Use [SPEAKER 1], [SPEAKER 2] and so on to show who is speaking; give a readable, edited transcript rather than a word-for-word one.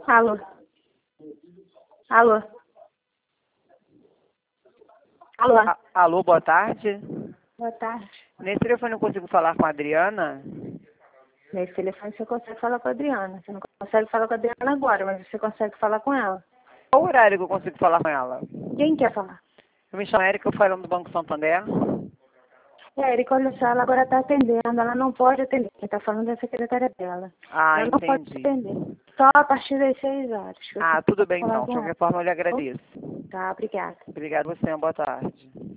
[SPEAKER 1] Alô? Alô? Alô?
[SPEAKER 2] Alô, boa tarde.
[SPEAKER 1] Boa tarde.
[SPEAKER 2] Nesse telefone eu consigo falar com a Adriana?
[SPEAKER 1] Nesse telefone você consegue falar com a Adriana. Você não consegue falar com a Adriana agora, mas você consegue falar com ela.
[SPEAKER 2] Qual o horário que eu consigo falar com ela?
[SPEAKER 1] Quem quer falar?
[SPEAKER 2] Eu me chamo Érica, eu falo do Banco Santander.
[SPEAKER 1] Erika, olha só, ela agora está atendendo. Ela não pode atender. Quem está falando é a secretária dela.
[SPEAKER 2] Ah,
[SPEAKER 1] Ela não pode
[SPEAKER 2] entendi.
[SPEAKER 1] atender. Só a partir das 6 horas.
[SPEAKER 2] Ah, tudo bem
[SPEAKER 1] falar
[SPEAKER 2] então. De
[SPEAKER 1] com
[SPEAKER 2] qualquer
[SPEAKER 1] ela.
[SPEAKER 2] forma, eu lhe agradeço.
[SPEAKER 1] Tá, obrigada.
[SPEAKER 2] Obrigado a você, uma boa tarde.